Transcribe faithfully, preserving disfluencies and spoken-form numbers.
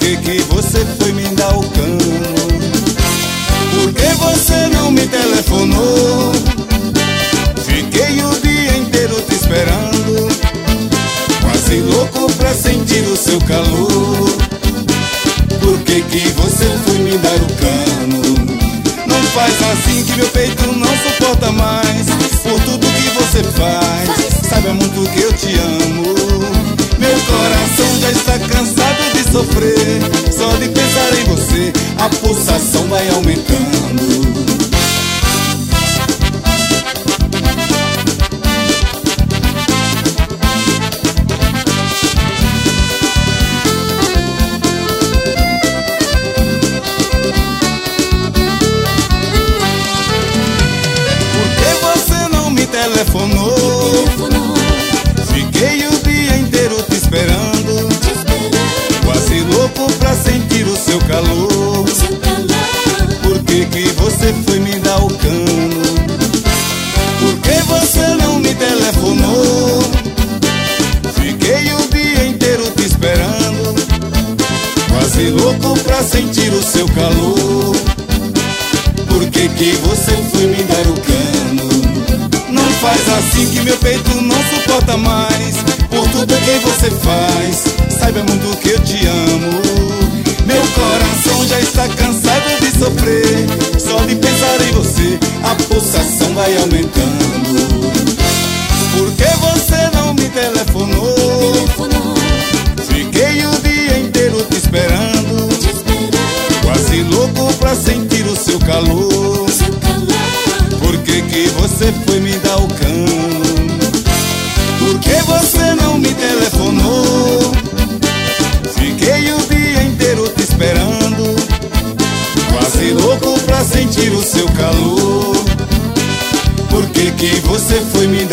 que que você foi me dar o cano? Por que você não me telefonou? Fiquei o dia inteiro te esperando, quase louco pra sentir o seu calor. Por que que você foi me dar o cano? Não faz assim que meu peito não suporta mais. Por tudo que você faz, saiba muito que eu te amo. Meu coração já está cansado de sofrer. Só de pensar em você, a pulsação vai aumentando. Telefonou, fiquei o dia inteiro te esperando, quase louco pra sentir o seu calor. Por que que você foi me dar o cano? Por que você não me telefonou? Fiquei o dia inteiro te esperando, quase louco pra sentir o seu calor. Por que que você foi me dar o cano? Não faz assim que meu peito não suporta mais. Por tudo que você faz, saiba muito que eu te amo. Meu coração já está cansado de sofrer. Só de pensar em você, a pulsação vai aumentando. Por que você não me telefonou? Fiquei o dia inteiro te esperando, quase louco pra sentir o seu calor. Por que que você foi me dar o cano? Por que você não me telefonou? Fiquei o dia inteiro te esperando, quase louco pra sentir o seu calor. Por que que você foi me